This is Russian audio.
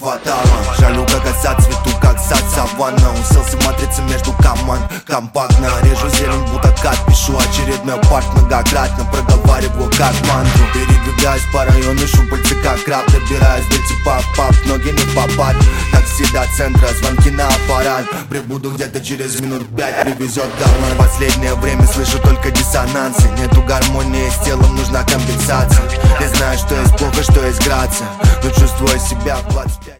хватало. Жалю, как осад, цвету, как сад саванна. Уселся в матрице между команд, компактно режу зелень, будто кат. Пишу очередной парт, многократно проговариваю как мантру. Передвигаюсь по району, щупальцы как краб. Добираюсь до типа пап, ноги не в попад. Такси до центра, звонки на аппарат. Прибуду где-то через минут 5, привезет домой. Последнее время слышу только диссонансы. Нету гармонии, с телом нужна компенсация. Я знаю, что есть плохо, что есть грация, но чувствую себя в 25.